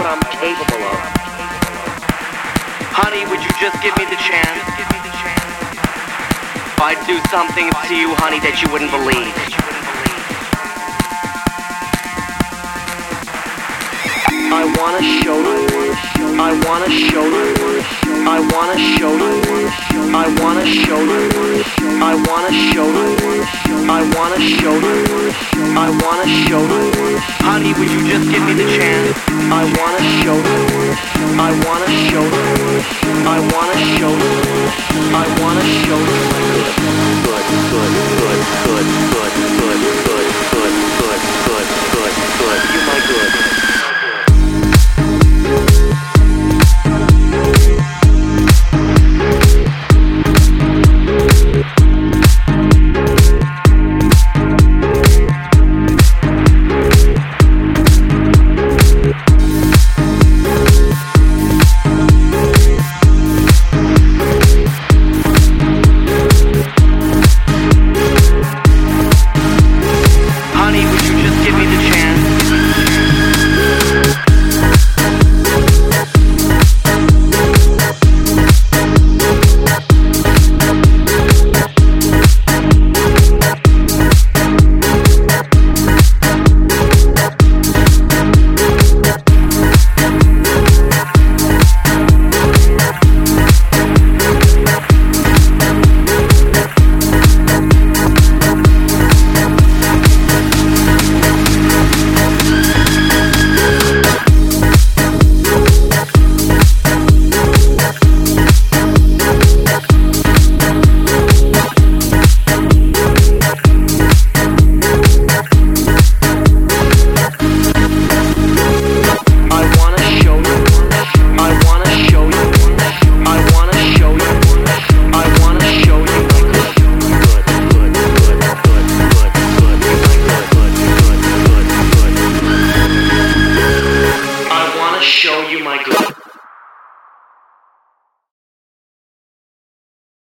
I'm capable of. Honey, would you just give me the chance? I'd do some things to you, honey, that you wouldn't believe. I wanna show you. I wanna show you. I wanna show you. I wanna show you. I wanna show you. I wanna show you. I wanna show you. Honey, would you just give me the chance? I wanna show you. I wanna show you. I wanna show you. I wanna show you. Good, good, good, good, good, good.